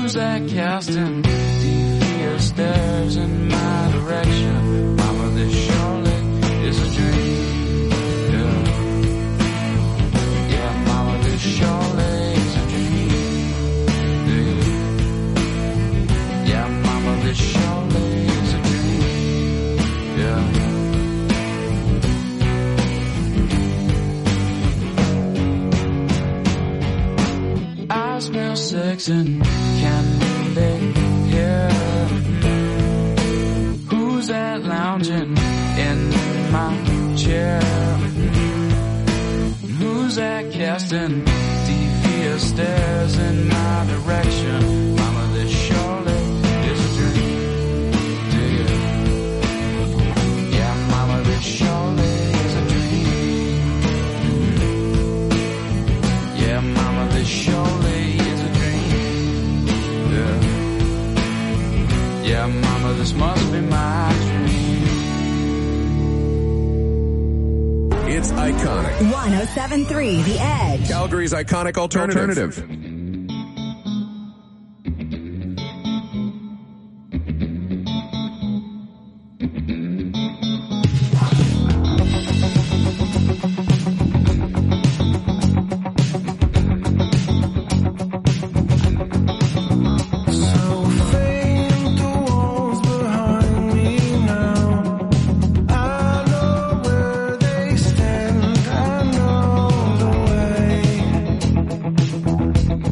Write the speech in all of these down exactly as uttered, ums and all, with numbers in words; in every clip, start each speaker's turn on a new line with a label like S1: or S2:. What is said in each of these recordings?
S1: Who's that casting devious stares in my direction? Mama, this surely is a dream. Yeah, yeah, mama, this surely is a dream. Yeah, yeah, mama, this surely is a dream. Yeah. I smell sex and candy here. Who's that lounging in my chair? Who's that casting devious stares in my direction? Mama, this surely is a dream. Do you? Yeah, mama, this surely is a dream. Yeah, mama, this surely is a dream. Yeah. Yeah, mama, this must be my dream.
S2: It's iconic.
S3: one oh seven point three The Edge.
S2: Calgary's iconic alternative. alternative.
S1: Stand, I know the way.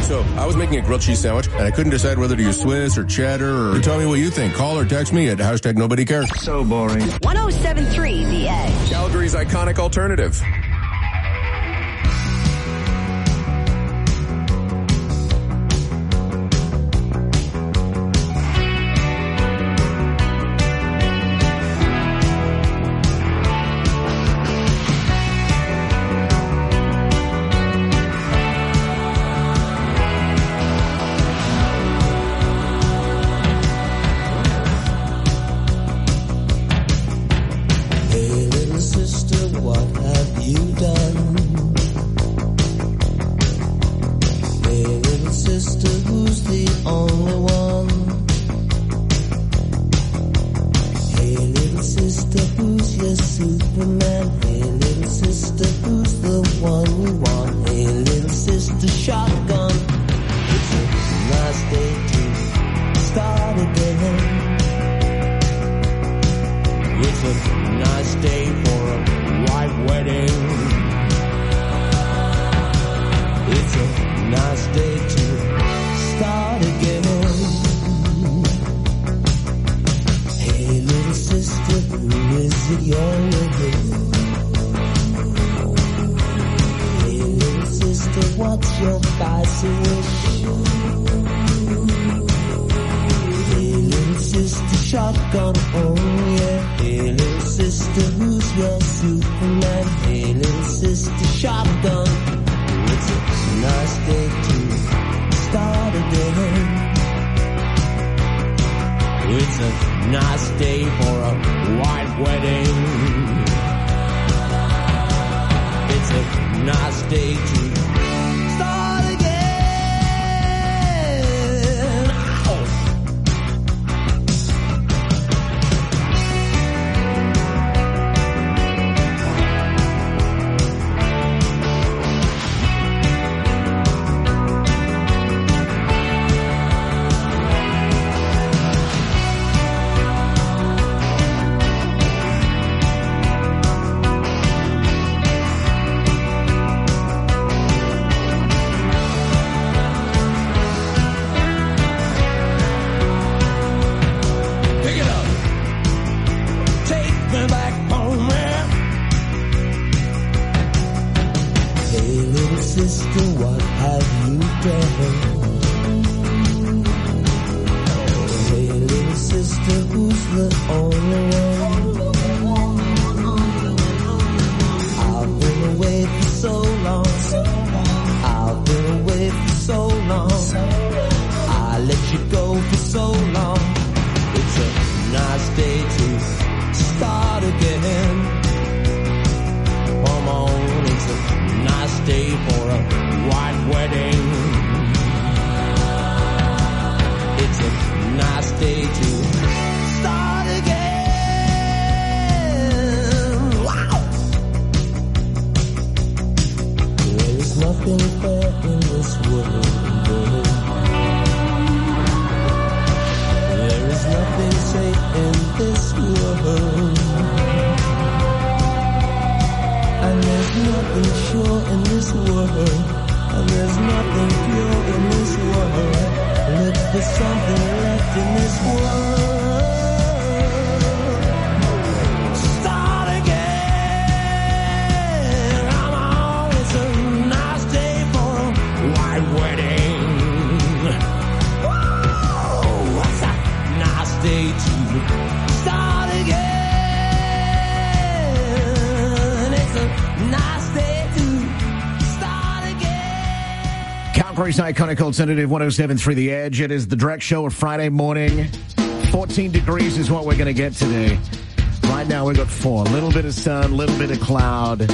S2: So I was making a grilled cheese sandwich, and I couldn't decide whether to use Swiss or cheddar, or tell me what you think. Call or text me at hashtag nobody cares.
S1: So boring.
S3: one oh seven point three The Edge.
S2: Calgary's iconic alternative.
S4: Calgary's iconic alternative, one oh seven point three The Edge. It is the Drek Show, a Friday morning. fourteen degrees is what we're going to get today. Right now we've got four. A little bit of sun, a little bit of cloud.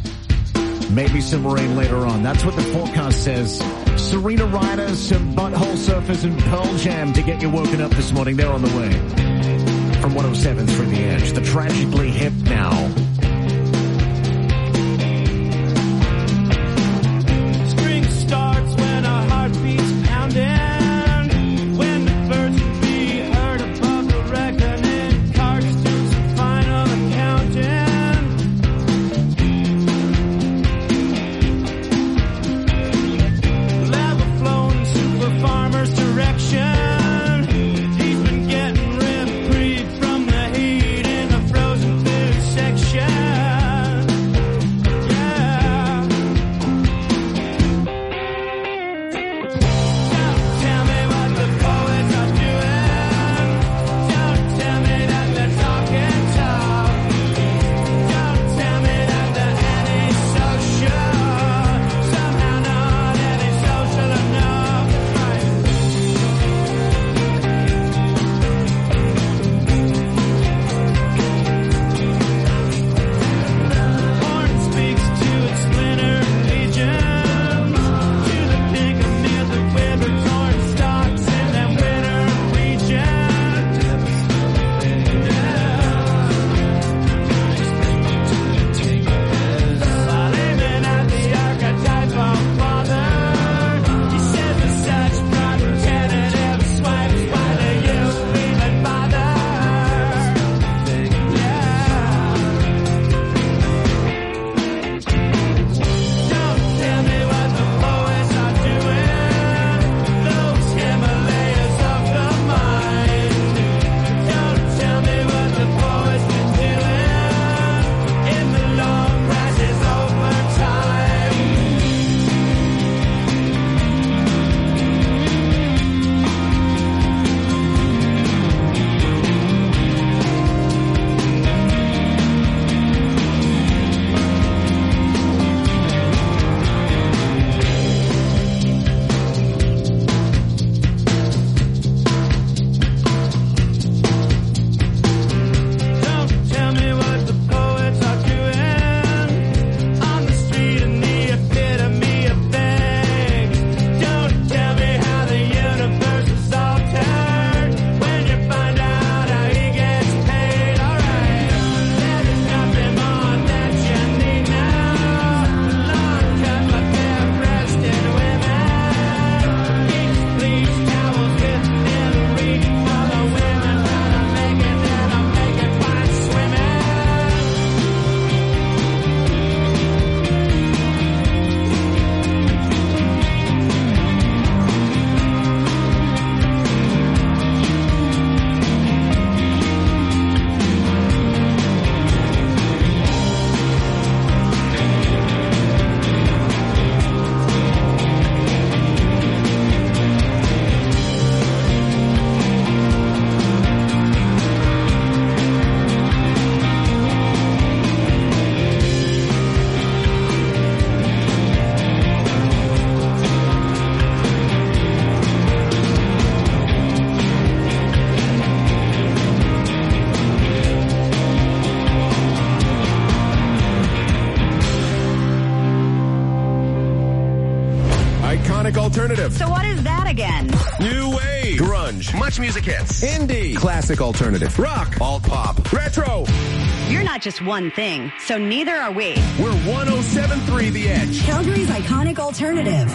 S4: Maybe some rain later on. That's what the forecast says. Serena Riders, some Butthole Surfers, and Pearl Jam to get you woken up this morning. They're on the way. From one oh seven point three The Edge. The Tragically Hip now.
S5: Flow
S2: iconic alternative.
S3: So what is that again?
S2: New wave. Grunge.
S5: Much music hits.
S2: Indie. Classic alternative. Rock.
S5: Alt pop.
S2: Retro.
S3: You're not just one thing, so neither are we.
S2: We're one oh seven point three The Edge.
S3: Calgary's iconic alternative.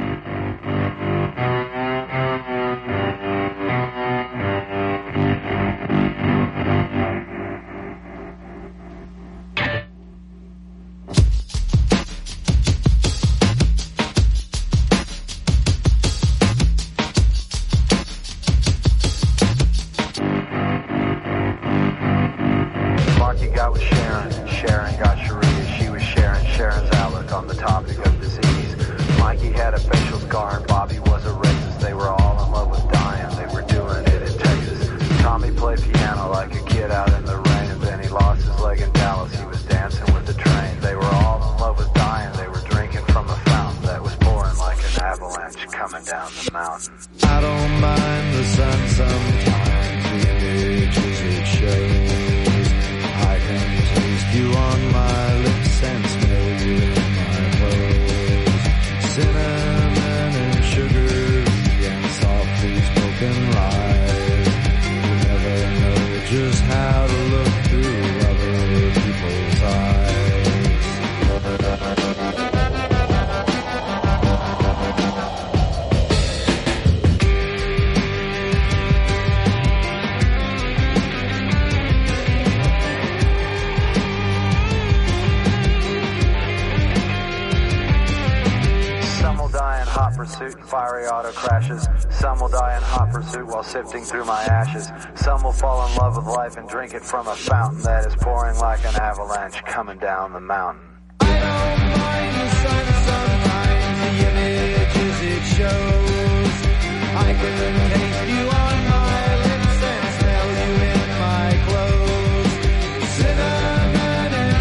S6: Sifting through my ashes. Some will fall in love with life and drink it from a fountain that is pouring like an avalanche coming down the mountain. I don't mind the sun sometimes, the images it shows. I can taste you on my lips and smell you in my clothes. Cinnamon and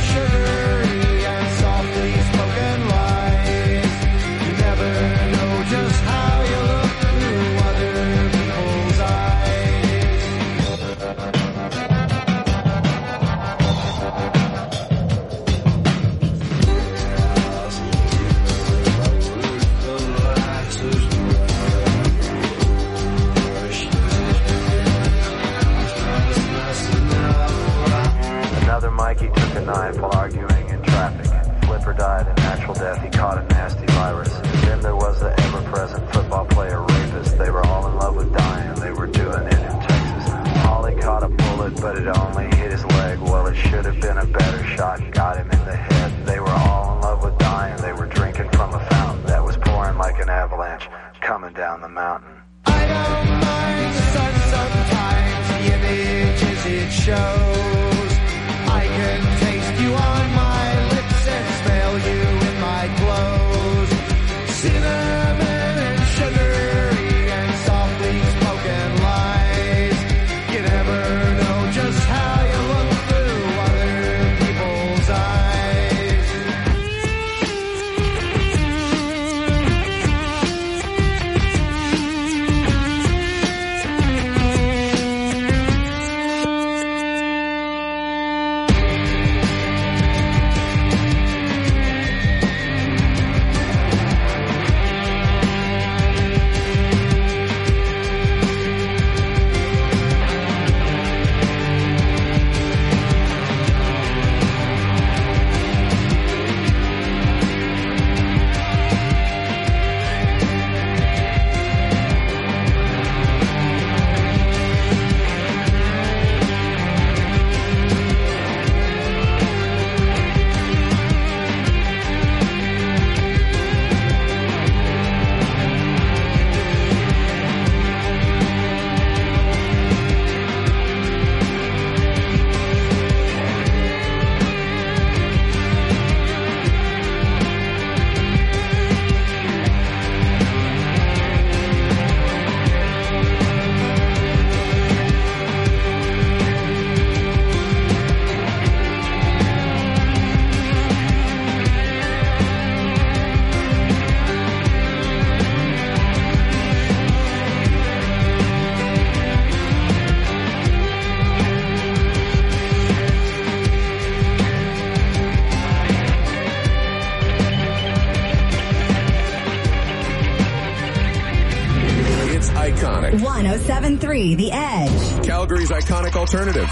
S6: sugar and softly spoken lies. You never know just how you look through other people's Mikey took a knife while arguing in traffic. Flipper died a natural death, he caught a nasty virus. Then there was the ever-present football player rapist. They were all in love with dying, they were doing it in Texas. Holly caught a bullet, but it only hit his leg. Well, it should have been a better shot, got him in the head. They were all in love with dying, they were drinking from a fountain that was pouring like an avalanche coming down the mountain. I don't mind the sun sometimes, the images it shows. I can taste you on my lips and smell you in my clothes. Cinnamon and sugary and softly spoken lies. You never know just how you look through other people's eyes.
S2: iconic.
S3: one oh seven point three The Edge.
S2: Calgary's iconic alternative.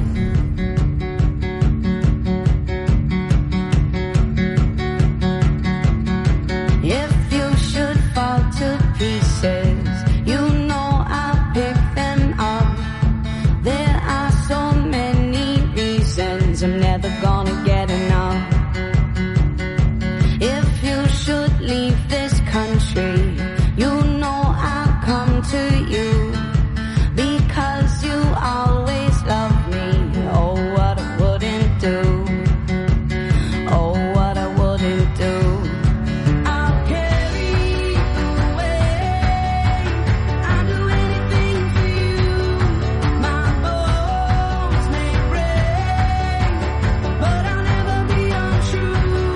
S5: If you should fall to pieces, you know I'll pick them up. There are so many reasons I'm never gonna get enough. If you should leave this country, you know I'll come to you because you always love me. Oh, what I wouldn't do. Oh, what I wouldn't do. I'll carry you away. I'll do anything for you. My bones may break, but I'll never be untrue.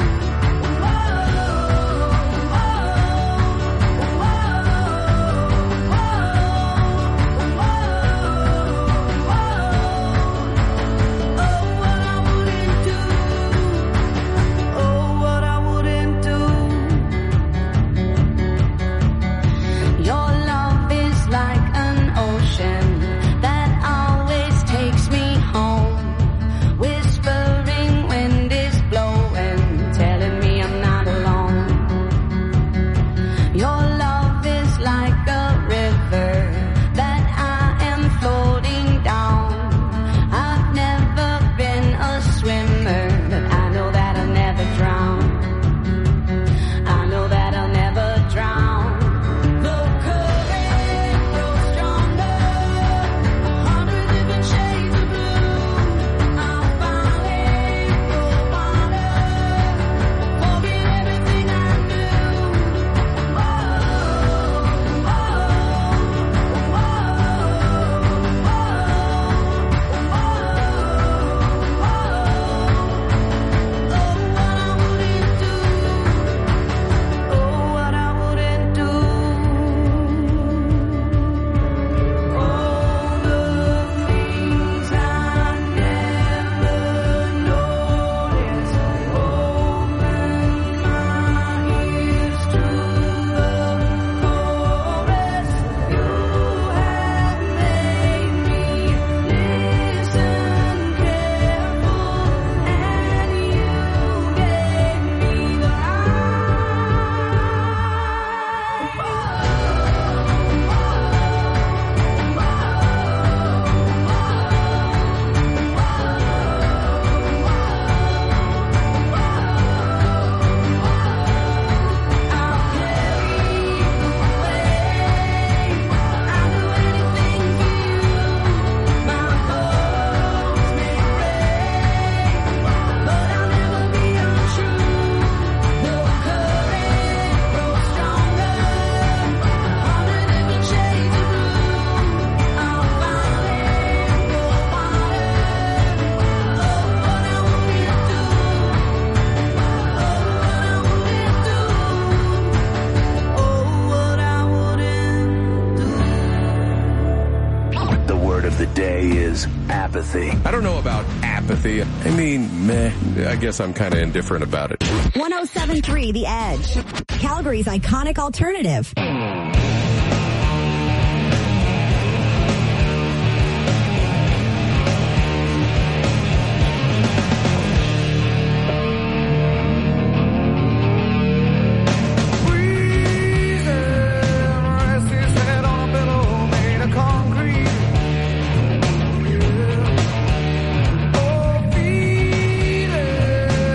S2: Apathy. I don't know about apathy. I mean, meh. I guess I'm kind of indifferent about it.
S3: one oh seven point three The Edge. Calgary's iconic alternative.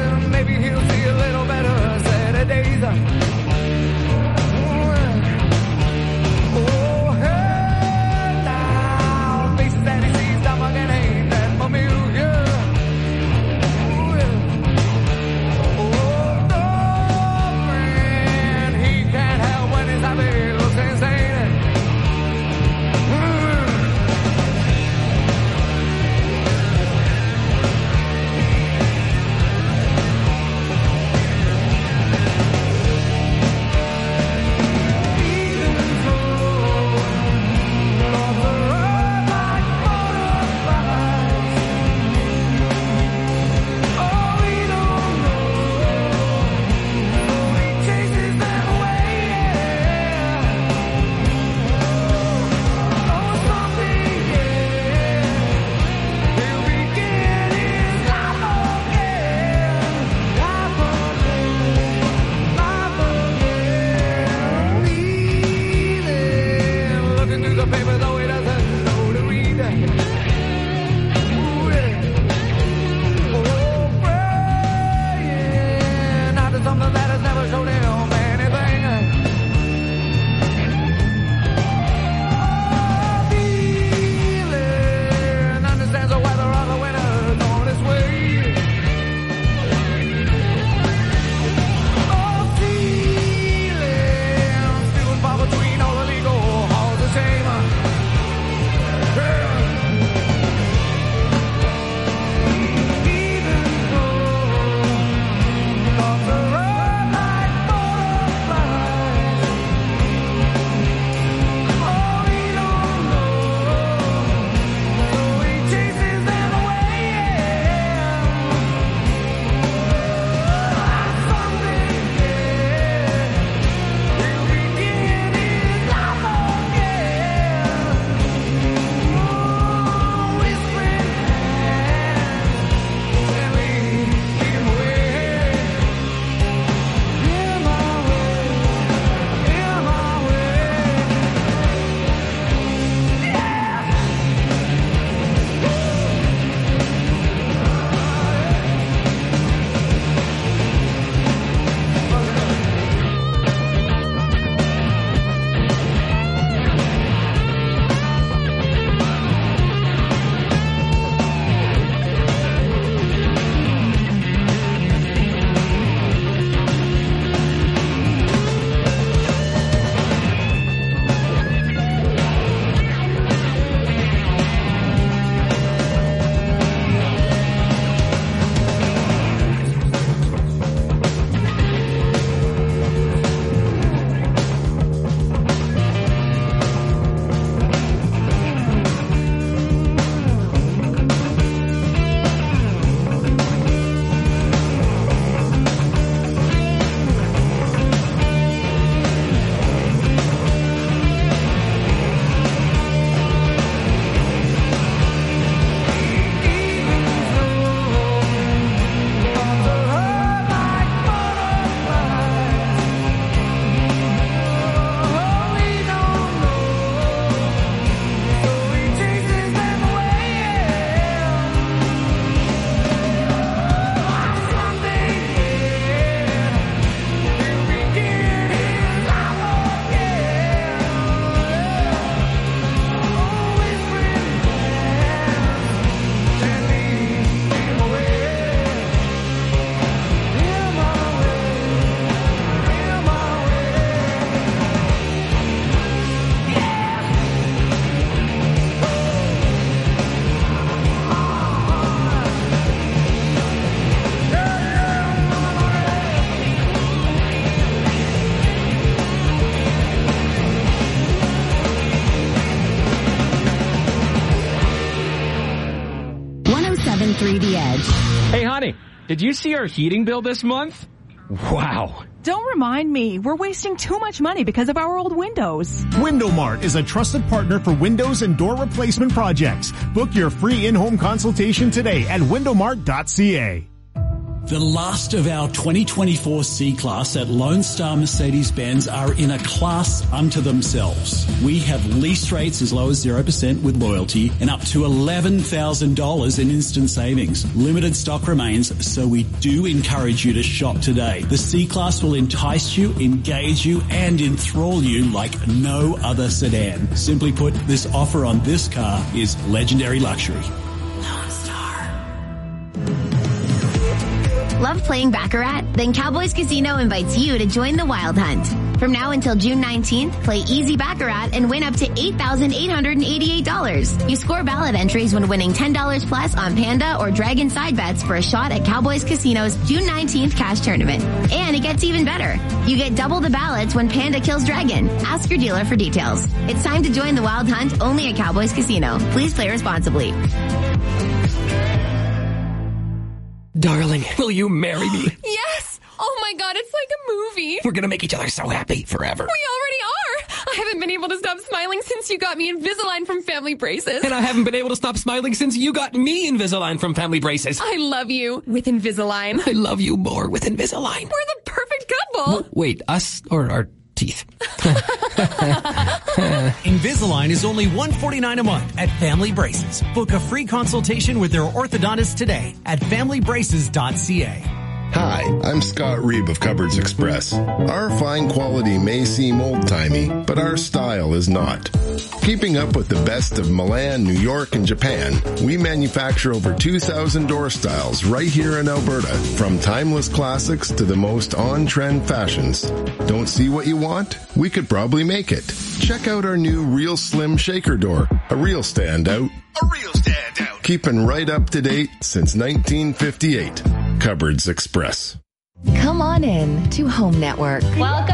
S7: Days.
S3: three The Edge.
S7: Hey, honey, did you see our heating bill this month? Wow.
S8: Don't remind me. We're wasting too much money because of our old windows.
S9: Window Mart is a trusted partner for windows and door replacement projects. Book your free in-home consultation today at window mart dot c a.
S10: The last of our twenty twenty-four C-Class at Lone Star Mercedes-Benz are in a class unto themselves. We have lease rates as low as zero percent with loyalty and up to eleven thousand dollars in instant savings. Limited stock remains, so we do encourage you to shop today. The C-Class will entice you, engage you, and enthrall you like no other sedan. Simply put, this offer on this car is legendary luxury.
S11: Love playing Baccarat? Then Cowboys Casino invites you to join the Wild Hunt. From now until June nineteenth, play Easy Baccarat and win up to eight thousand eight hundred eighty-eight dollars. You score ballot entries when winning ten dollars plus on Panda or Dragon side bets for a shot at Cowboys Casino's June nineteenth cash tournament. And it gets even better. You get double the ballots when Panda kills Dragon. Ask your dealer for details. It's time to join the Wild Hunt only at Cowboys Casino. Please play responsibly.
S7: Darling, will you marry me?
S12: Yes! Oh my god, it's like a movie.
S7: We're gonna make each other so happy forever.
S12: We already are! I haven't been able to stop smiling since you got me Invisalign from Family Braces.
S7: And I haven't been able to stop smiling since you got me Invisalign from Family Braces.
S12: I love you with Invisalign.
S7: I love you more with Invisalign.
S12: We're the perfect couple.
S7: W- wait, us or our teeth?
S13: Invisalign is only one hundred forty-nine dollars a month at Family Braces. Book a free consultation with their orthodontist today at family braces dot c a.
S2: Hi, I'm Scott Reeb of Cupboards Express. Our fine quality may seem old-timey, but our style is not. Keeping up with the best of Milan, New York, and Japan, we manufacture over two thousand door styles right here in Alberta, from timeless classics to the most on-trend fashions. Don't see what you want? We could probably make it. Check out our new Real Slim Shaker Door, a real standout.
S14: A real standout.
S2: Keeping right up to date since nineteen fifty-eight. Cupboards Express.
S15: Come on in to Home Network.
S5: Welcome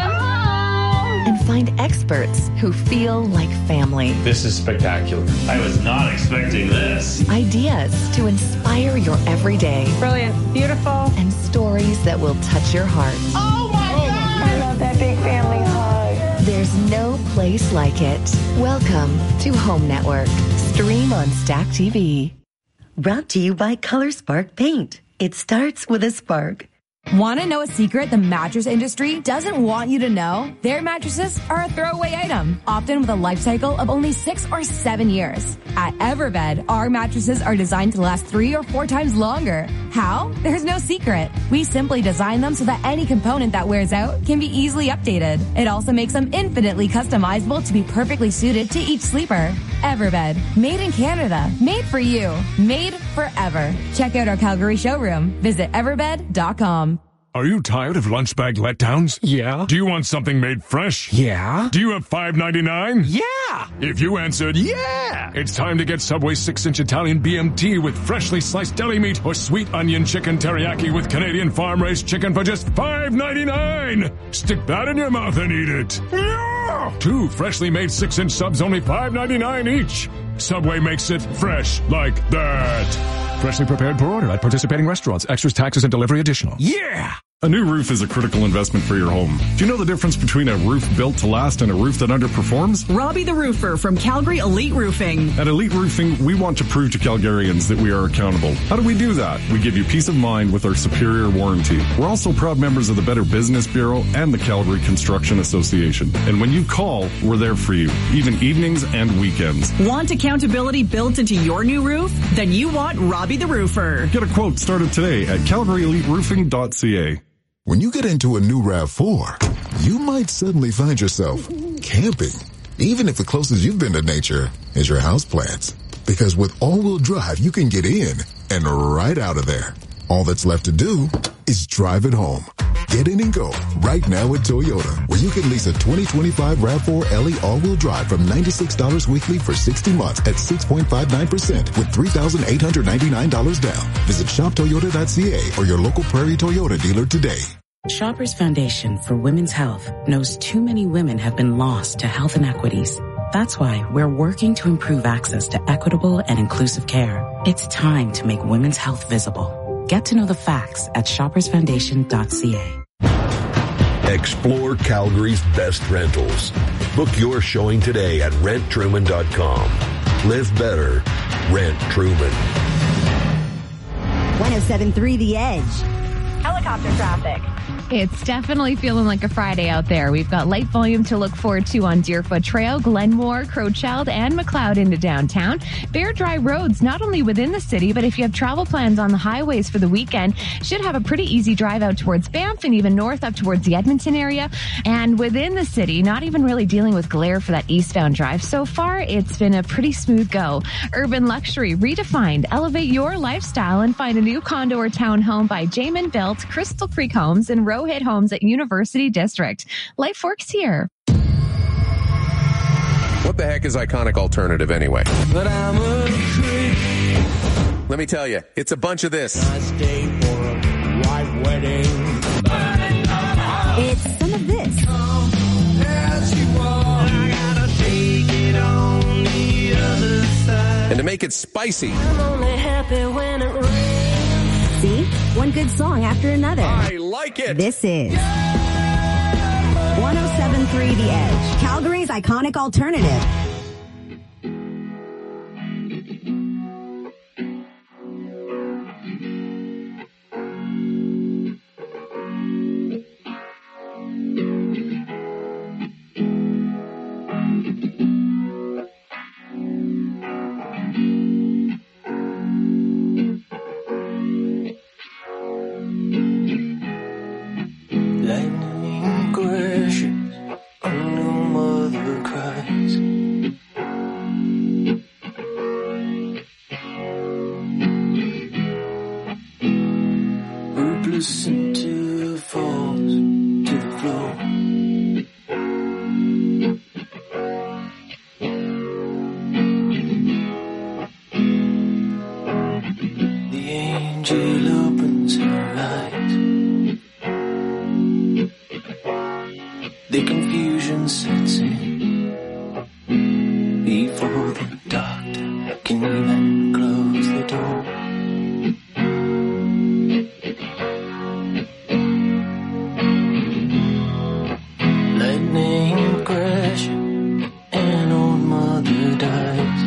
S5: home.
S15: And find experts who feel like family.
S16: This is spectacular. I was not expecting this.
S15: Ideas to inspire your everyday.
S5: Brilliant. Beautiful.
S15: And stories that will touch your heart.
S5: Oh my God. I love that big family hug.
S15: There's no place like it. Welcome to Home Network. Stream on Stack T V.
S17: Brought to you by Color Spark Paint. It starts with a spark.
S18: Want to know a secret the mattress industry doesn't want you to know? Their mattresses are a throwaway item, often with a life cycle of only six or seven years. At Everbed, our mattresses are designed to last three or four times longer. How? There's no secret. We simply design them so that any component that wears out can be easily updated. It also makes them infinitely customizable to be perfectly suited to each sleeper. Everbed, made in Canada, made for you, made forever. Check out our Calgary showroom. Visit everbed dot com.
S19: Are you tired of lunch bag letdowns?
S7: Yeah.
S19: Do you want something made fresh?
S7: Yeah.
S19: Do you have five ninety-nine?
S7: Yeah.
S19: If you answered yeah, it's time to get Subway six inch Italian B M T with freshly sliced deli meat or sweet onion chicken teriyaki with Canadian farm-raised chicken for just five ninety-nine. Stick that in your mouth and eat it. Yeah. Two freshly made six inch subs, only five ninety-nine each. Subway makes it fresh like that. Freshly prepared per order at participating restaurants. Extras, taxes, and delivery additional.
S7: Yeah!
S20: A new roof is a critical investment for your home. Do you know the difference between a roof built to last and a roof that underperforms?
S8: Robbie the Roofer from Calgary Elite Roofing.
S20: At Elite Roofing, we want to prove to Calgarians that we are accountable. How do we do that? We give you peace of mind with our superior warranty. We're also proud members of the Better Business Bureau and the Calgary Construction Association. And when you call, we're there for you, even evenings and weekends.
S8: Want accountability built into your new roof? Then you want Robbie the Roofer.
S20: Get a quote started today at calgary elite roofing dot c a.
S21: When you get into a new RAV four, you might suddenly find yourself camping, even if the closest you've been to nature is your houseplants. Because with all-wheel drive, you can get in and right out of there. All that's left to do is drive it home. Get in and go right now at Toyota, where you can lease a twenty twenty-five RAV four L E all-wheel drive from ninety-six dollars weekly for sixty months at six point five nine percent with three thousand eight hundred ninety-nine dollars down. Visit shop toyota dot c a or your local Prairie Toyota dealer today.
S22: Shoppers Foundation for Women's Health knows too many women have been lost to health inequities.
S14: That's why we're working to improve access to equitable and inclusive care. It's time to make women's health visible. Get to know the facts at shoppers foundation dot c a.
S22: Explore Calgary's best rentals. Book your showing today at rent truman dot com. Live better. Rent Truman.
S3: one oh seven point three The Edge.
S23: Helicopter traffic. It's definitely feeling like a Friday out there. We've got light volume to look forward to on Deerfoot Trail, Glenmore, Crowchild, and McLeod into downtown. Bare dry roads, not only within the city, but if you have travel plans on the highways for the weekend, should have a pretty easy drive out towards Banff and even north up towards the Edmonton area. And within the city, not even really dealing with glare for that eastbound drive. So far, it's been a pretty smooth go. Urban luxury redefined. Elevate your lifestyle and find a new condo or townhome by Jamin Built, Crystal Creek Homes, and Rohit Homes at University District. Life works here.
S24: What the heck is Iconic Alternative anyway?
S1: But I'm a creep.
S24: Let me tell you, it's a bunch of this.
S1: Nice day for a white wedding.
S3: It's some of this.
S1: As you walk, I gotta take it on the other side.
S24: And to make it spicy,
S1: I'm only happy when it rains.
S3: See? One good song after another.
S24: I like it.
S3: This is one oh seven point three The Edge, Calgary's iconic alternative.
S1: Lightning crashes, a new mother cries. Rootless into falls to the floor. The angel opens her eyes. The confusion sets in before the doctor can even close the door. Lightning crashing, an old mother dies.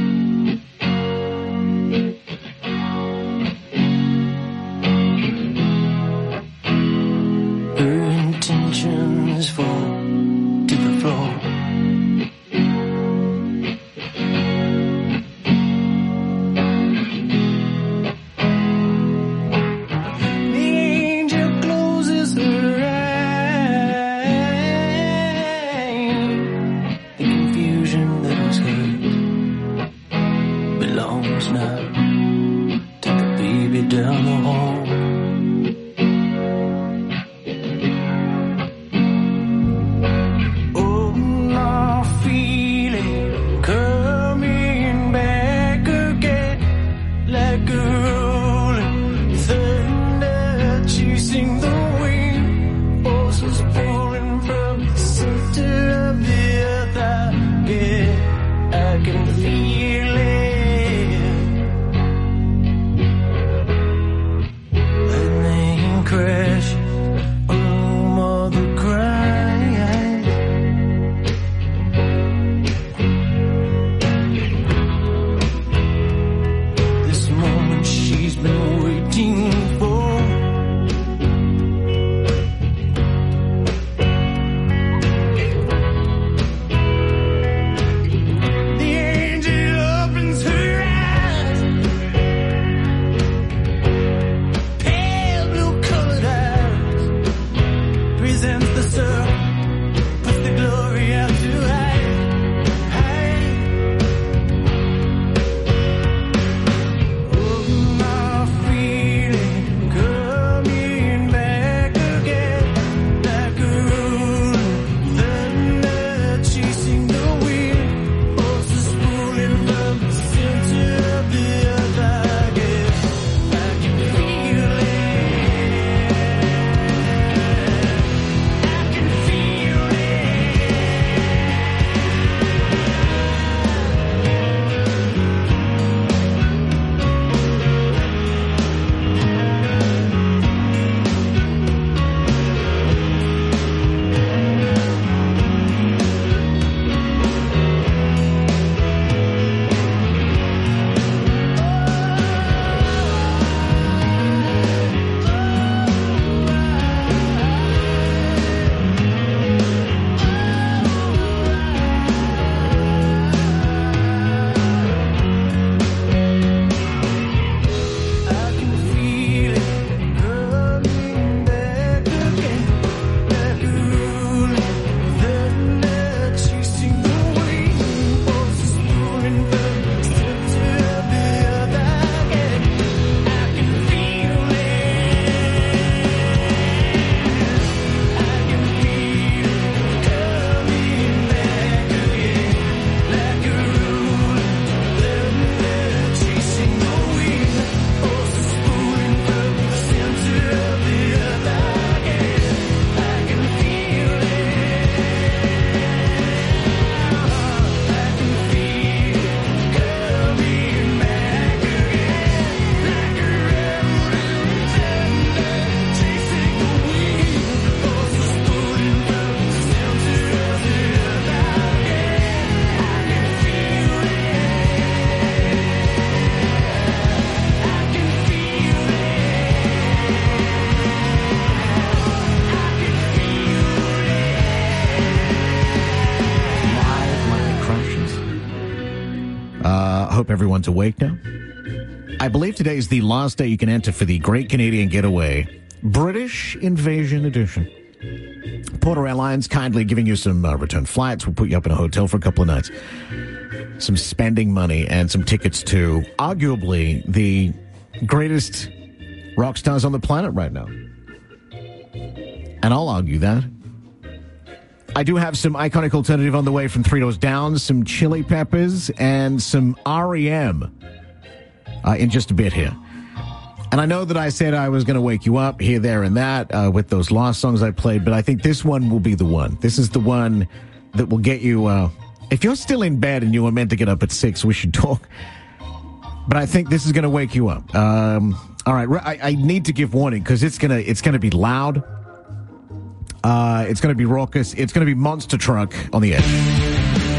S1: Her intentions fall to the floor.
S4: Uh, hope everyone's awake now. I believe today is the last day you can enter for the Great Canadian Getaway British Invasion Edition. Porter Airlines kindly giving you some uh, return flights. We'll put you up in a hotel for a couple of nights. Some spending money and some tickets to arguably the greatest rock stars on the planet right now. And I'll argue that. I do have some iconic alternative on the way from Three Doors Down, some Chili Peppers, and some R E M uh, in just a bit here. And I know that I said I was going to wake you up here, there, and that uh, with those last songs I played, but I think this one will be the one. This is the one that will get you... Uh, if you're still in bed and you were meant to get up at six, we should talk. But I think this is going to wake you up. Um, all right, I, I need to give warning because it's going to it's going to be loud. Uh, it's going to be raucous. It's going to be Monster Truck on the edge.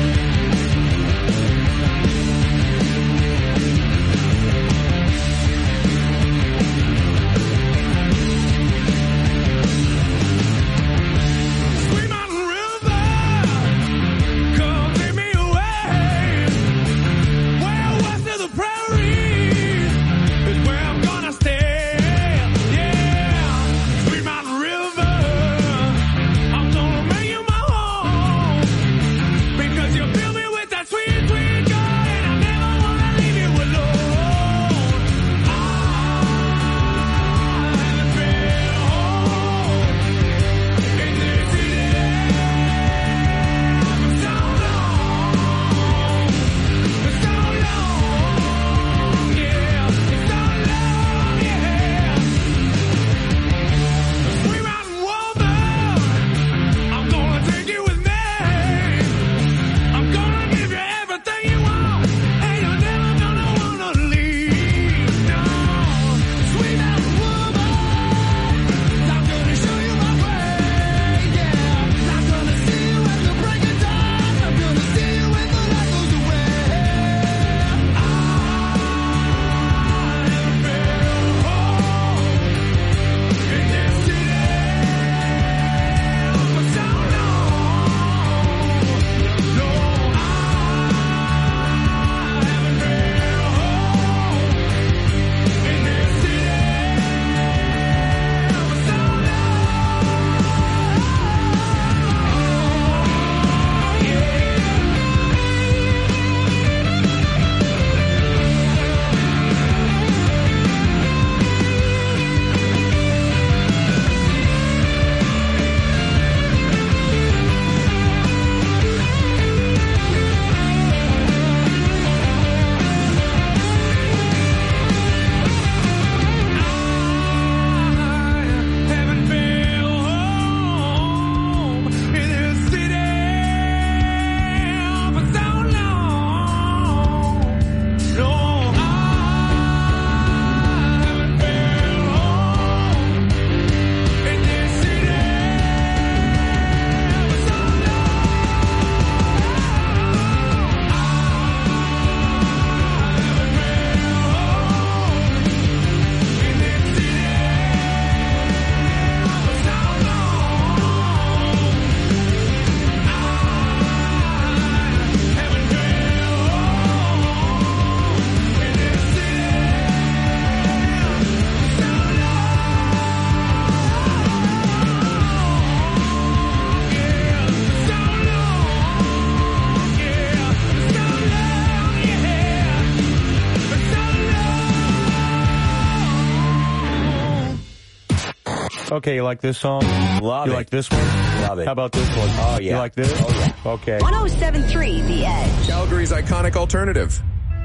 S6: Okay, you like this song?
S9: Love
S6: you
S9: it.
S6: You like this one?
S9: Love it.
S6: How about this one?
S9: Oh, yeah.
S6: You like this?
S9: Oh, yeah.
S6: Okay.
S3: one oh seven point three The Edge.
S24: Calgary's iconic alternative.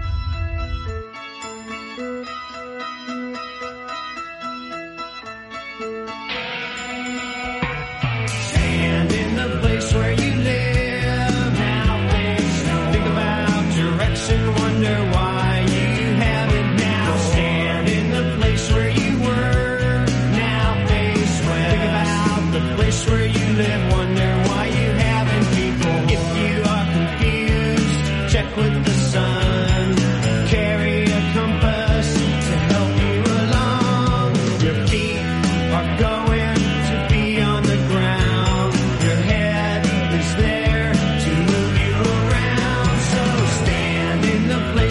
S1: Stand in the place where you live. Now face, think about direction, wonder why you haven't now. Stand in the place where you were. Now face west. Think about the place where you live, wonder why you haven't people. If you are confused, check with the sun. Carry a compass to help you along. Your feet are going to be on the ground. Your head is there to move you around. So stand in the place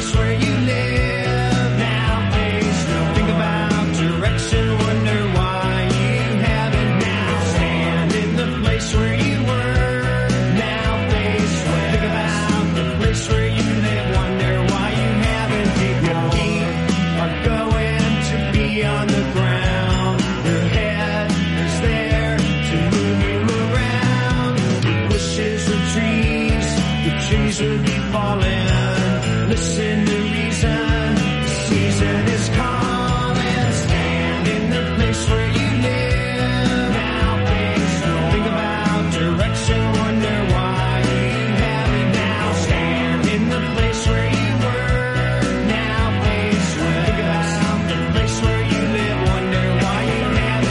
S1: trees would be falling. Listen to reason, the season is calling. Stand in the place where you live. Now face no. Think about direction, wonder why you have it now. Stand in the place where you were. Now face no. Think about the place where you live, wonder why you have it.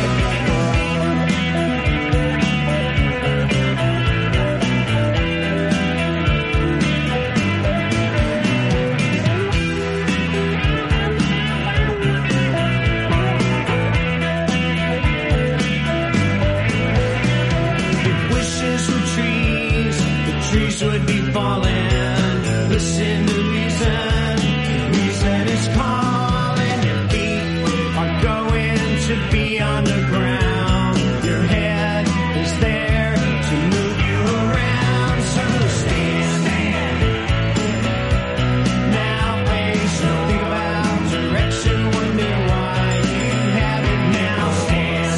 S1: Trees would be falling. Listen to reason. Reason is calling. Your feet are going to be on the ground. Your head is there to move you around. So stand. Now face. Think about direction. Wonder why you have it now. Stand.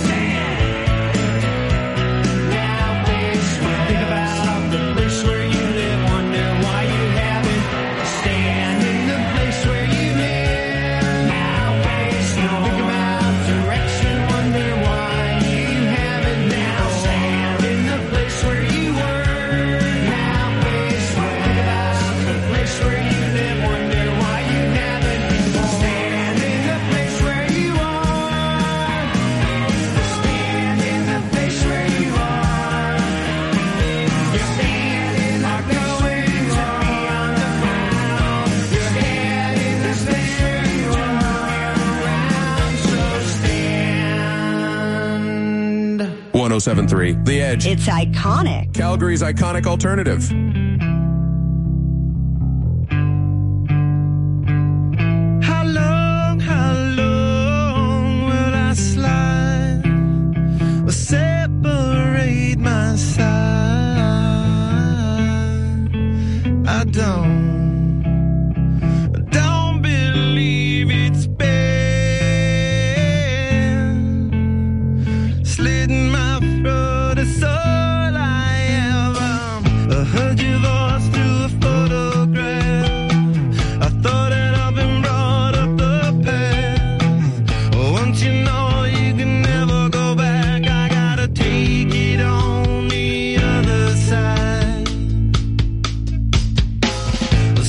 S1: Now face. Think about the place where you live, wonder why you haven't. Stand in the place where you live. Now face no. Think about direction, wonder why you haven't. Now stand in the place where you were. Now face no. Think about the place where you live, wonder why you haven't. Stand in the place where you are. Stand in the place where you are. Your feet are going to be on the ground. Your head in the place where you are around. So stand.
S24: one oh seven point three The Edge.
S3: It's iconic.
S24: Calgary's iconic alternative.
S1: How long, how long will I slide? Will separate my side? I don't, I don't believe it's been slitting my throat. It's all I have. I heard your voice through a photograph. I thought that I've been brought up the past. Once you know you can never go back, I gotta take it on the other side.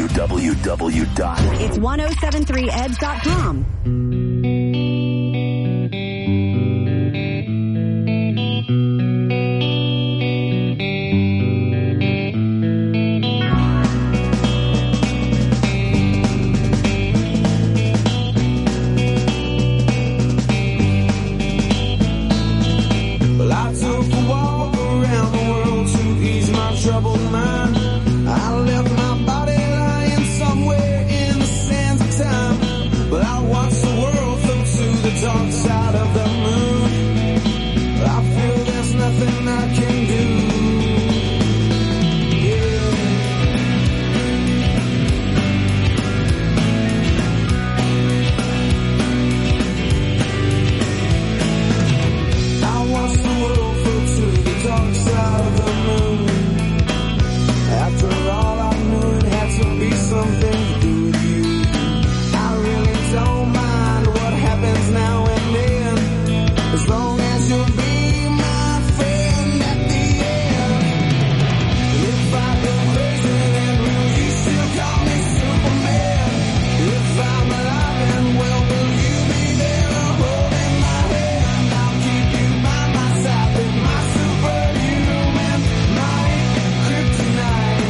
S9: w w w dot
S3: It's ten seventy-three edge dot com.
S1: Well, I took a walk around the world to ease my troubled mind. I left my body lying somewhere in the sands of time. But I watched the world float to the dark side of the moon. I feel there's nothing I can do. I watched the world float to the dark side of the moon. After all, I knew it had to be something to do with you. I really don't mind what happens now and then, as long as you'll be my friend at the end. If I go crazy, then will you still call me Superman? If I'm alive and well, will you be there holding my hand? I'll keep you by my side with my superhuman might, kryptonite.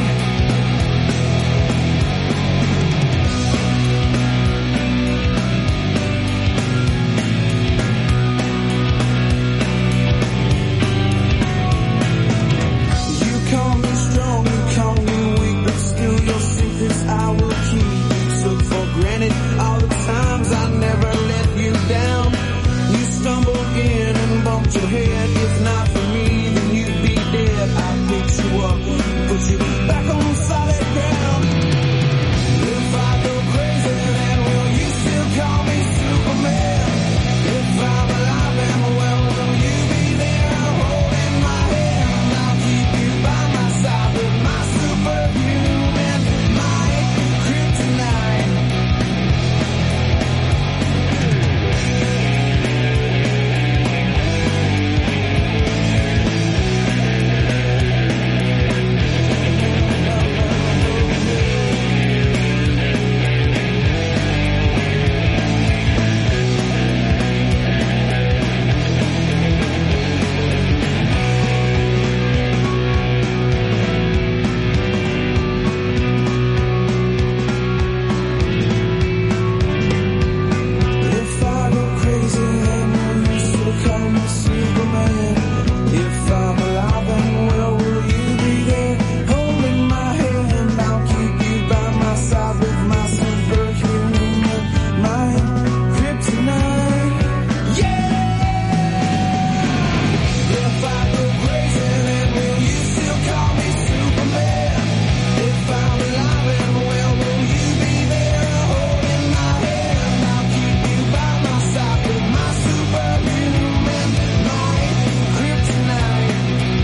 S1: You call me strong, you call me weak, but still your secrets I will keep. You took for granted all the times I never let you down. You stumbled in and bumped your head. If not for me, then you'd be dead. I picked you up, put you back on solid ground. If I go crazy, then will you still call me Superman? If I'm alive and well, will you be there holding my hand? I'll keep you by my side with my superhuman might, kryptonite. If I go crazy, then will you still call me Superman? If I'm alive and well, will you be there holding my hand? I'll keep you by my side with my superhuman mind, kryptonite. Yeah! If I go crazy, then will you still call me Superman? If I'm alive and well, will you be there holding my hand? I'll keep you by my side with my superhuman might, kryptonite.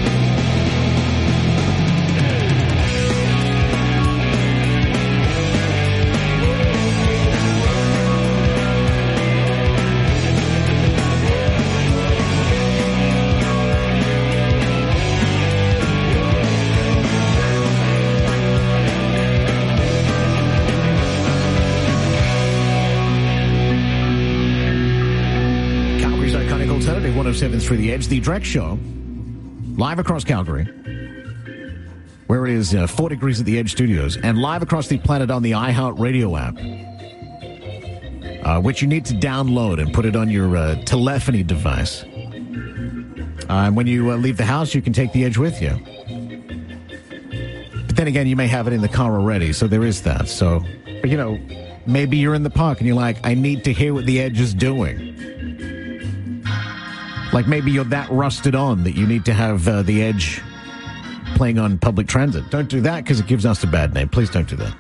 S4: Calgary's iconic alternative, ten seventy-three The Edge, the Drex Show, live across Calgary, where it is uh, four degrees at the Edge Studios, and live across the planet on the iHeartRadio app, uh, which you need to download and put it on your uh, telephony device. Uh, when you uh, leave the house, you can take the Edge with you. But then again, you may have it in the car already, so there is that. So, but you know, maybe you're in the park and you're like, I need to hear what the Edge is doing. Like maybe you're that rusted on that you need to have uh, the Edge playing on public transit. Don't do that because it gives us a bad name. Please don't do that.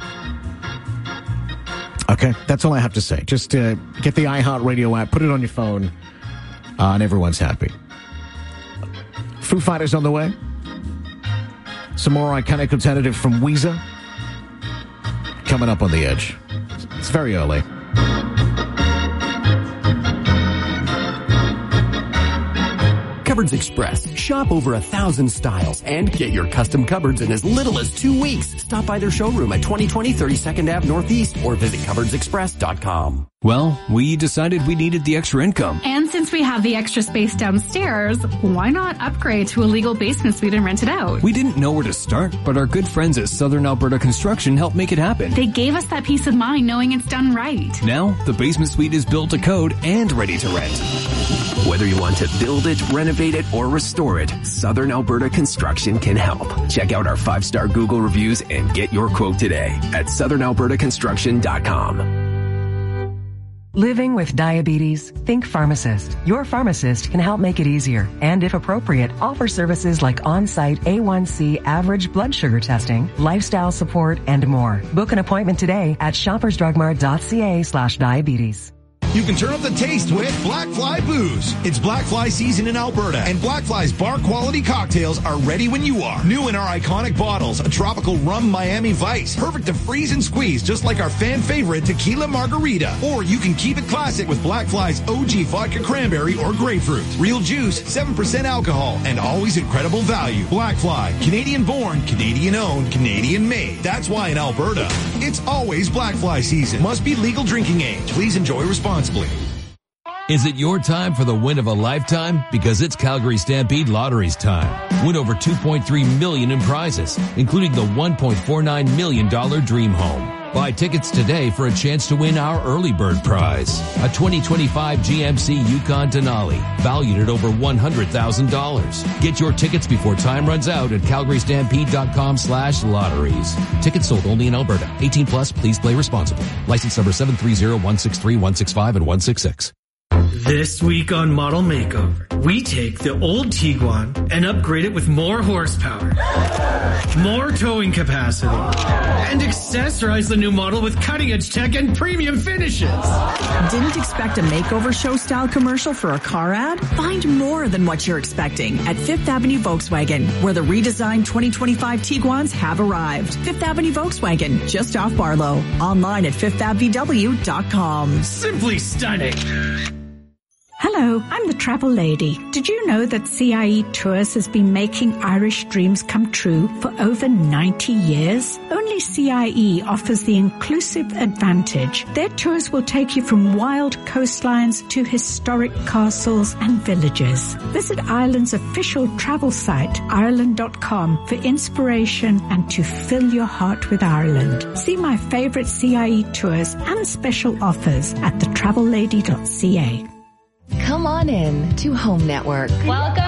S4: Okay, that's all I have to say. Just uh, get the iHeartRadio app, put it on your phone, uh, and everyone's happy. Foo Fighters on the way. Some more iconic alternative from Weezer. Coming up on the Edge. It's very early.
S9: Cupboards Express. Shop over a thousand styles and get your custom cupboards in as little as two weeks. Stop by their showroom at twenty twenty thirty-second Avenue Northeast or visit cupboards express dot com.
S10: Well, we decided we needed the extra income.
S11: And since we have the extra space downstairs, why not upgrade to a legal basement suite and rent it out?
S10: We didn't know where to start, but our good friends at Southern Alberta Construction helped make it happen.
S11: They gave us that peace of mind knowing it's done right.
S10: Now, the basement suite is built to code and ready to rent.
S9: Whether you want to build it, renovate it, or restore it, Southern Alberta Construction can help. Check out our five-star Google reviews and get your quote today at southern alberta construction dot com.
S12: Living with diabetes? Think pharmacist. Your pharmacist can help make it easier and, if appropriate, offer services like on-site A one C average blood sugar testing, lifestyle support, and more. Book an appointment today at shoppersdrugmart.ca slash diabetes.
S25: You can turn up the taste with Black Fly Booze. It's Black Fly season in Alberta, and Black Fly's bar-quality cocktails are ready when you are. New in our iconic bottles, a tropical rum Miami Vice, perfect to freeze and squeeze, just like our fan favorite Tequila Margarita. Or you can keep it classic with Black Fly's O G Vodka Cranberry or Grapefruit. Real juice, seven percent alcohol, and always incredible value. Black Fly, Canadian-born, Canadian-owned, Canadian-made. That's why in Alberta, it's always Black Fly season. Must be legal drinking age. Please enjoy responsibly.
S26: Is it your time for the win of a lifetime? Because it's Calgary Stampede Lottery's time. Win over two point three million dollars in prizes, including the one point four nine million dollars Dream Home. Buy tickets today for a chance to win our early bird prize, a twenty twenty-five G M C Yukon Denali, valued at over one hundred thousand dollars. Get your tickets before time runs out at calgary stampede dot com slash lotteries. Tickets sold only in Alberta. eighteen plus, please play responsibly. License number seven three zero one six three one six five and one six six.
S27: This week on Model Makeover, we take the old Tiguan and upgrade it with more horsepower, more towing capacity, and accessorize the new model with cutting-edge tech and premium finishes.
S8: Didn't expect a makeover show-style commercial for a car ad? Find more than what you're expecting at Fifth Avenue Volkswagen, where the redesigned twenty twenty-five Tiguans have arrived. Fifth Avenue Volkswagen, just off Barlow. Online at fifth av v w dot com.
S27: Simply stunning.
S28: Hello, I'm the Travel Lady. Did you know that C I E Tours has been making Irish dreams come true for over ninety years? Only C I E offers the inclusive advantage. Their tours will take you from wild coastlines to historic castles and villages. Visit Ireland's official travel site, ireland dot com, for inspiration and to fill your heart with Ireland. See my favorite C I E tours and special offers at the travel lady dot c a.
S15: Come on in to Home Network.
S5: Welcome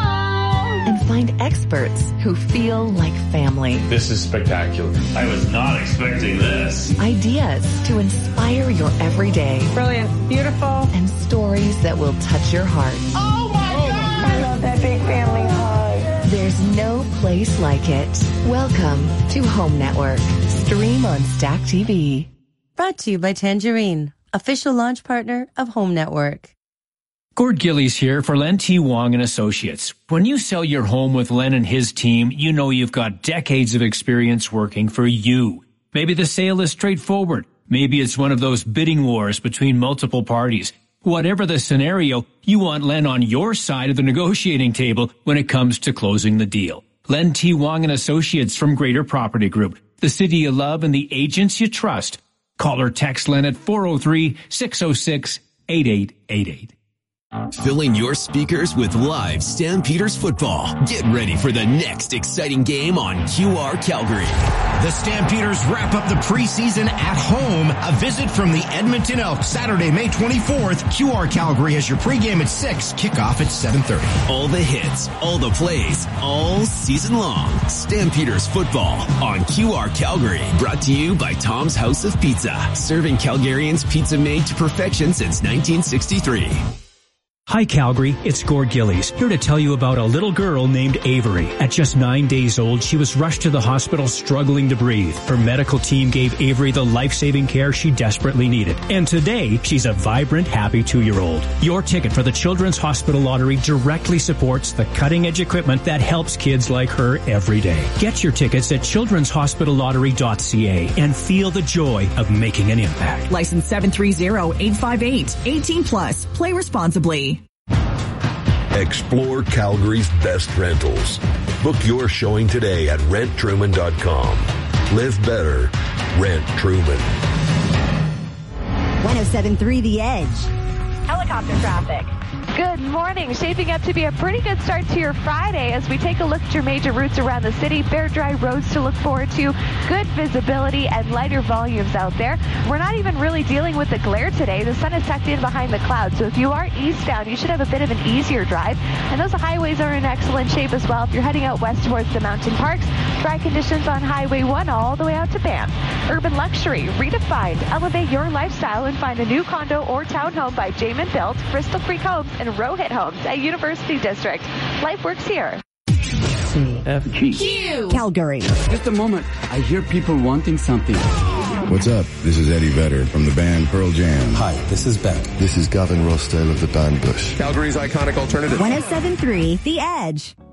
S5: home!
S15: And find experts who feel like family.
S16: This is spectacular. I was not expecting this.
S15: Ideas to inspire your everyday.
S5: Brilliant. Beautiful.
S15: And stories that will touch your heart.
S5: Oh my God! I love that big family hug.
S15: There's no place like it. Welcome to Home Network. Stream on Stack T V.
S17: Brought to you by Tangerine, official launch partner of Home Network.
S29: Gord Gillies here for Len T. Wong and Associates. When you sell your home with Len and his team, you know you've got decades of experience working for you. Maybe the sale is straightforward. Maybe it's one of those bidding wars between multiple parties. Whatever the scenario, you want Len on your side of the negotiating table when it comes to closing the deal. Len T. Wong and Associates from Greater Property Group, the city you love and the agents you trust. Call or text Len at four oh three, six oh six, eight eight eight eight.
S30: Filling your speakers with live Stampeders football. Get ready for the next exciting game on Q R Calgary.
S31: The Stampeders wrap up the preseason at home. A visit from the Edmonton Elks, Saturday, May twenty-fourth. Q R Calgary has your pregame at six, kickoff at seven thirty.
S30: All the hits, all the plays, all season long. Stampeders football on Q R Calgary. Brought to you by Tom's House of Pizza. Serving Calgarians pizza made to perfection since nineteen sixty-three.
S29: Hi Calgary, it's Gord Gillies, here to tell you about a little girl named Avery. At just nine days old, she was rushed to the hospital struggling to breathe. Her medical team gave Avery the life-saving care she desperately needed. And today, she's a vibrant, happy two-year-old. Your ticket for the Children's Hospital Lottery directly supports the cutting-edge equipment that helps kids like her every day. Get your tickets at children's hospital lottery dot c a and feel the joy of making an impact.
S8: License seven three zero eight five eight. eighteen plus. Play responsibly.
S2: Explore Calgary's best rentals. Book your showing today at rent truman dot com. Live better. Rent Truman.
S3: one oh seven point three The Edge.
S6: Helicopter traffic. Good morning. Shaping up to be a pretty good start to your Friday as we take a look at your major routes around the city. Bare, dry roads to look forward to. Good visibility and lighter volumes out there. We're not even really dealing with the glare today. The sun is tucked in behind the clouds. So if you are eastbound, you should have a bit of an easier drive. And those highways are in excellent shape as well. If you're heading out west towards the mountain parks, dry conditions on Highway one all the way out to Banff. Urban luxury, redefined. Elevate your lifestyle and find a new condo or townhome by Jamin Built, Crystal Creek Homes, and Rohit Homes at University District. Life works here.
S7: C F G.
S3: Q. Calgary.
S7: Just a moment. I hear people wanting something.
S13: What's up? This is Eddie Vedder from the band Pearl Jam.
S14: Hi, this is Beck.
S13: This is Gavin Rossdale of the band Bush.
S24: Calgary's iconic alternative.
S3: one oh seven point three The Edge.